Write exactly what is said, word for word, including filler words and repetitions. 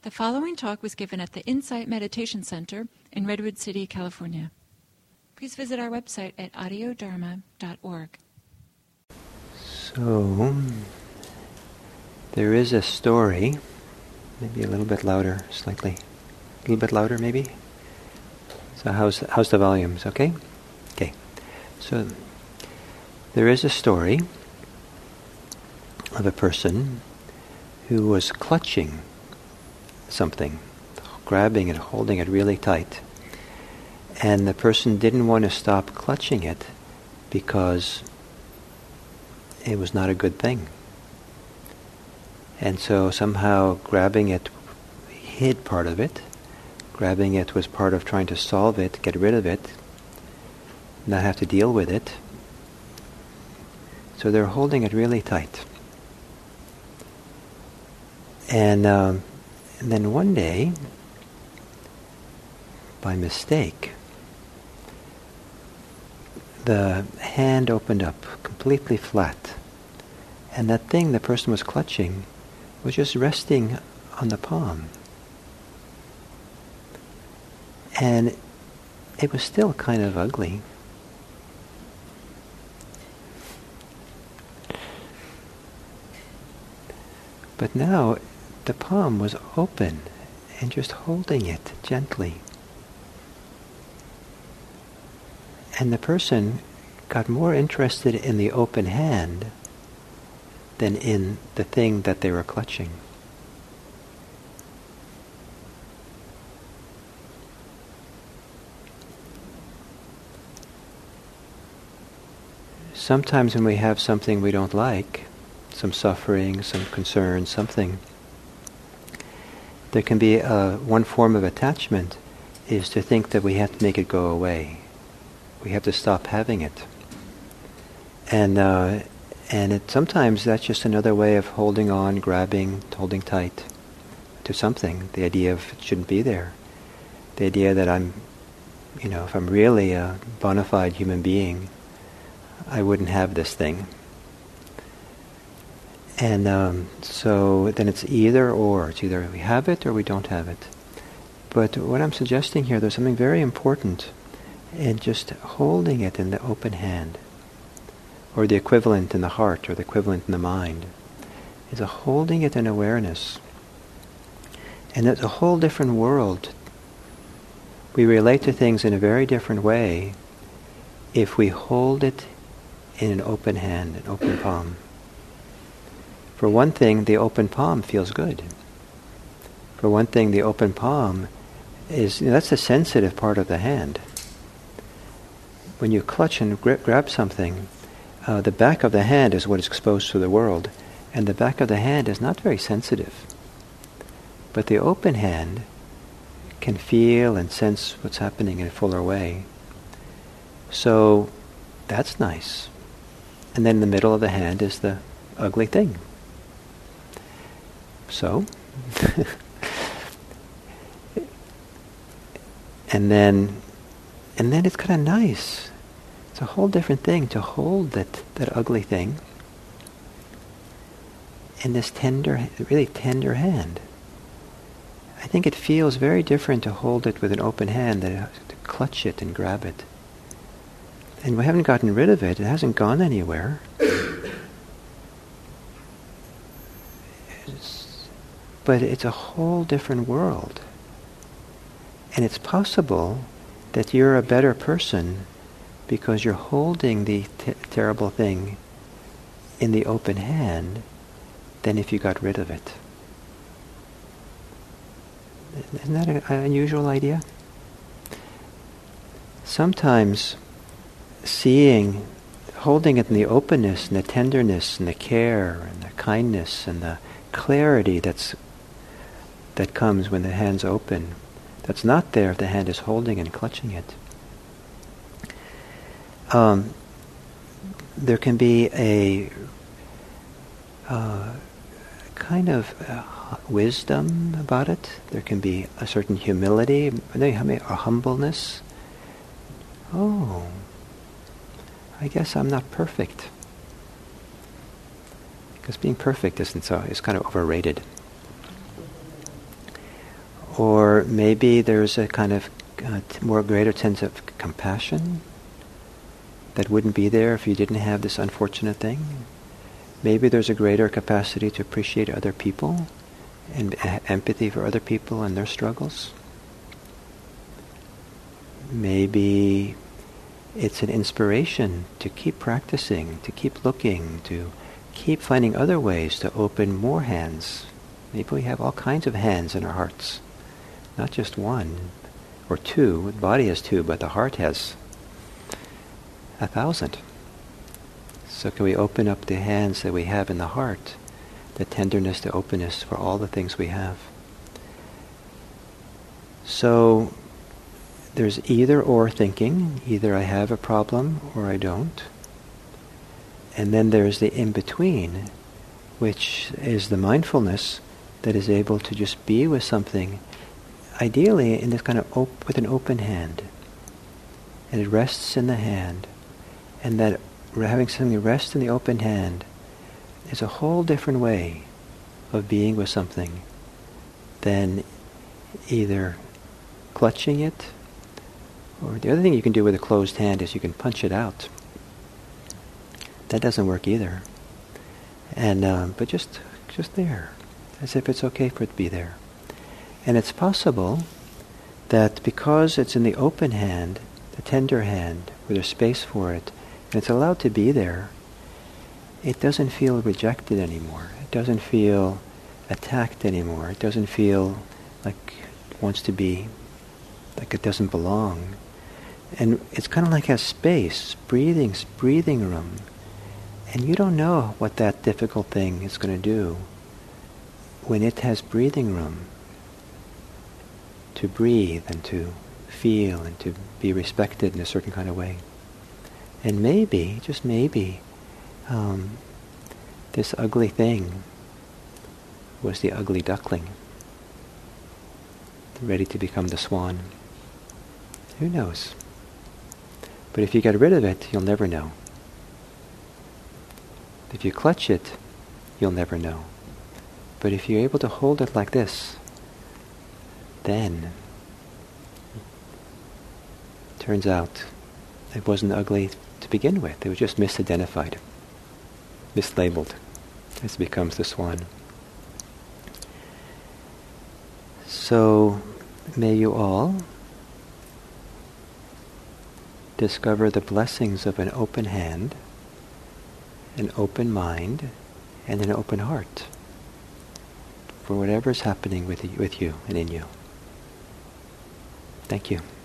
The following talk was given at the Insight Meditation Center in Redwood City, California. Please visit our website at audio dharma dot org. So, there is a story, maybe a little bit louder, slightly, a little bit louder maybe. So how's, how's the volumes, okay? Okay. So, there is a story of a person who was clutching something, grabbing it, holding it really tight. And the person didn't want to stop clutching it because it was not a good thing. And so somehow grabbing it hid part of it. Grabbing it was part of trying to solve it, get rid of it, not have to deal with it. So they're holding it really tight. And, um, and then one day, by mistake, the hand opened up completely flat. And that thing the person was clutching was just resting on the palm. And it was still kind of ugly. But now the palm was open and just holding it gently. And the person got more interested in the open hand than in the thing that they were clutching. Sometimes when we have something we don't like, some suffering, some concern, something, there can be uh, one form of attachment is to think that we have to make it go away. We have to stop having it. And uh, and it, sometimes that's just another way of holding on, grabbing, holding tight to something. The idea of it shouldn't be there. The idea that I'm, you know, if I'm really a bona fide human being, I wouldn't have this thing. And um, so then it's either or. It's either we have it or we don't have it. But what I'm suggesting here, there's something very important in just holding it in the open hand, or the equivalent in the heart, or the equivalent in the mind, is a holding it in awareness. And it's a whole different world. We relate to things in a very different way if we hold it in an open hand, an open palm. For one thing, the open palm feels good. For one thing, the open palm is, you know, that's the sensitive part of the hand. When you clutch and grip, grab something, uh, the back of the hand is what is exposed to the world, and the back of the hand is not very sensitive. But the open hand can feel and sense what's happening in a fuller way. So that's nice. And then in the middle of the hand is the ugly thing. So, and then, and then it's kind of nice. It's a whole different thing to hold that, that ugly thing in this tender, really tender hand. I think it feels very different to hold it with an open hand than to clutch it and grab it. And we haven't gotten rid of it. It hasn't gone anywhere. It's, but it's a whole different world. And it's possible that you're a better person because you're holding the t- terrible thing in the open hand than if you got rid of it. Isn't that an unusual idea? Sometimes seeing, holding it in the openness and the tenderness and the care and the kindness and the clarity that's that comes when the hand's open, that's not there if the hand is holding and clutching it. Um, there can be a uh, kind of uh, wisdom about it. There can be a certain humility, a humbleness. Oh, I guess I'm not perfect. Because being perfect isn't so, it's kind of overrated. Or maybe there's a kind of uh, t- more greater sense of c- compassion that wouldn't be there if you didn't have this unfortunate thing. Maybe there's a greater capacity to appreciate other people and uh, empathy for other people and their struggles. Maybe it's an inspiration to keep practicing, to keep looking, to keep finding other ways to open more hands. Maybe we have all kinds of hands in our hearts, not just one or two. The body has two, but the heart has a thousand. So can we open up the hands that we have in the heart, the tenderness, the openness for all the things we have? So there's either or thinking, either I have a problem or I don't. And then there's the in-between, which is the mindfulness that is able to just be with something, ideally in this kind of op- with an open hand. And it rests in the hand. And that having something rest in the open hand is a whole different way of being with something than either clutching it, or the other thing you can do with a closed hand is you can punch it out. That doesn't work either. And um, but just just there, as if it's okay for it to be there. And it's possible that because it's in the open hand, the tender hand, where there's space for it, and it's allowed to be there, it doesn't feel rejected anymore. It doesn't feel attacked anymore. It doesn't feel like it wants to be, like it doesn't belong. And it's kind of like a space, breathing, breathing room. And you don't know what that difficult thing is going to do when it has breathing room to breathe and to feel and to be respected in a certain kind of way. And maybe, just maybe, um, this ugly thing was the ugly duckling, ready to become the swan. Who knows? But if you get rid of it, you'll never know. If you clutch it, you'll never know. But if you're able to hold it like this, then it turns out it wasn't ugly to begin with. It was just misidentified, mislabeled, as it becomes the swan. So may you all discover the blessings of an open hand, an open mind, and an open heart for whatever is happening with you, with you and in you. Thank you.